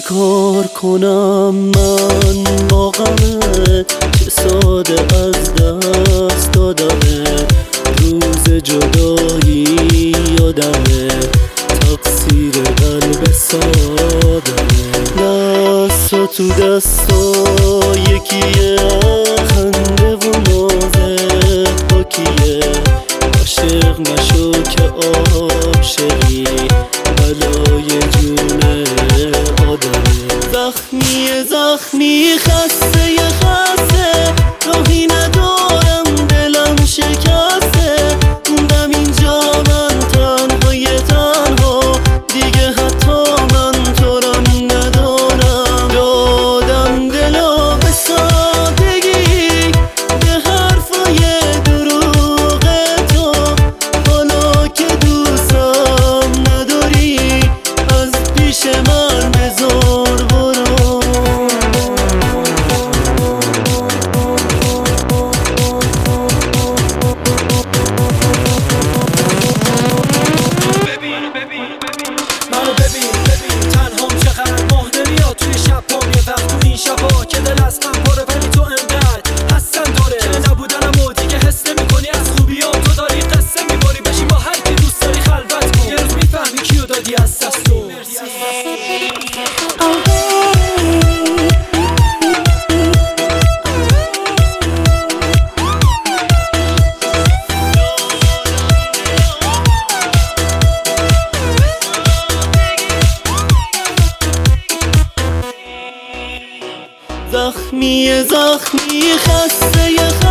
چیکار کنم من با غمه که ساده از دست دادمه، روز جدایی یادمه، تقصیر قلب سادمه. دستا تو دستا یکیه، خنده و نازه پاکیه، عاشق نشو که عاشقی بلای جون آدمه. زخمیه زخمی خسته خسته، راهی ندارم دلم شکسته، موندم اینجا من تنهای تنها، دیگه حتی من تو رم ندارم. دادم دلو به سادگی، به حرفای دروغ تو، حالا که دوستم نداری از پیش من بزار برو. منو ببین تنهام چقدر ماه نمیاد توی شب پام، یه وقت تو این شبا که دل از غم پره، ولی تو انقدر حسن داره که نبودنم و دیگه حس نمی‌کنی، از خوبیام تو داری قصه می‌بری، بشین با هر کی دوست داری خلوت کن، یه روز میفهمی کیو دادی از دست تو. زخمیه زخمی خسته